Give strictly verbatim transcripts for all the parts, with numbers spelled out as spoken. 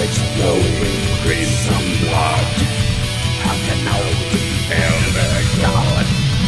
it's flowing crimson blood. How can all the elder God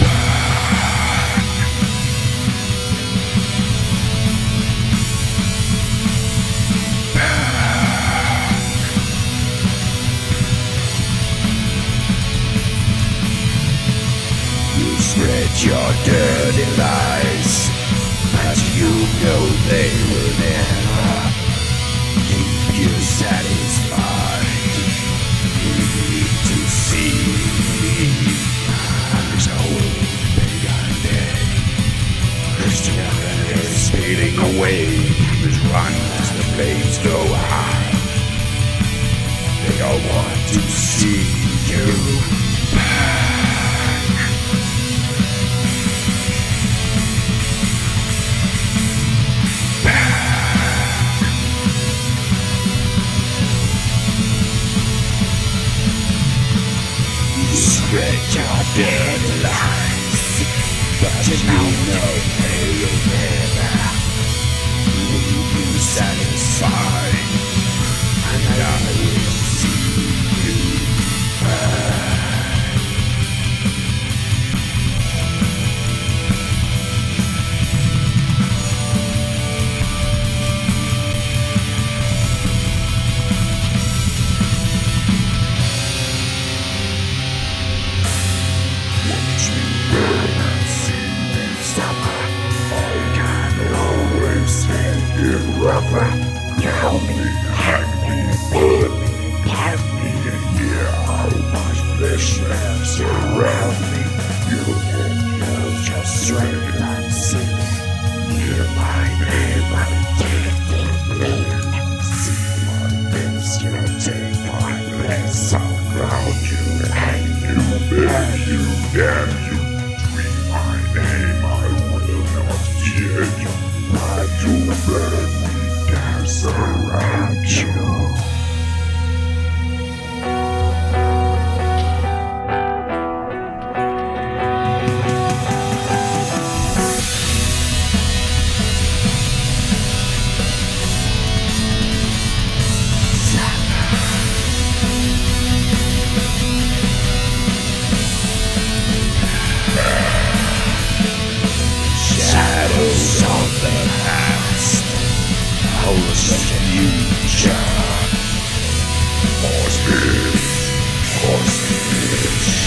spread your dirty lies, but you know they will never keep you satisfied. You need to see there's a whole pagan day. Christianity is fading away. Demons run as the flames go high. They all want to see you back. Spread your dirty lies, but you know they will never leave you satisfied. And I will see you burn. Rougher, tell me, hang me, burn me, pan me, and hear how much flesh wraps around me. You can use your strength and sin. Hear my name and take the blame. See my face, you take my place. I'll ground you, hang you, bury you, damn you. Dream my name, I will not hear you. I do burn me, dance around you. Shadows of the past, hopes of the future. Horse fish, horse fish.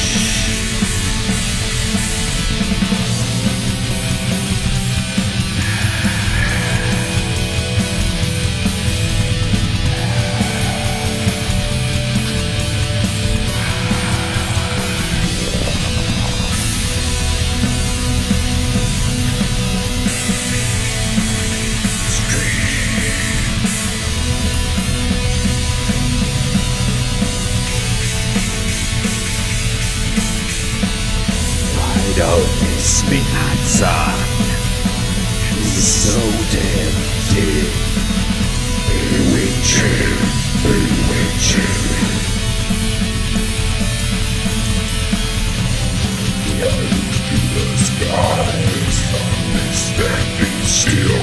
Don't miss midnight sun. It's so tempting. Bewitching, bewitching. Close to the skies, I'm standing still.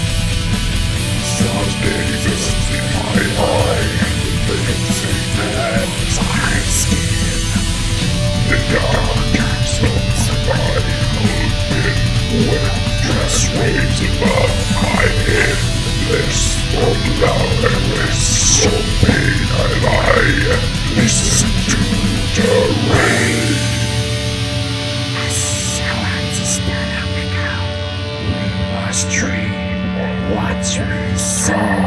Some days in my eye, the basic man's eye skin. The dark stones of my open wet dress waves above my head. Less from love and less from pain. I lie and listen to the rain. Someone's still on the go. We must dream what we saw.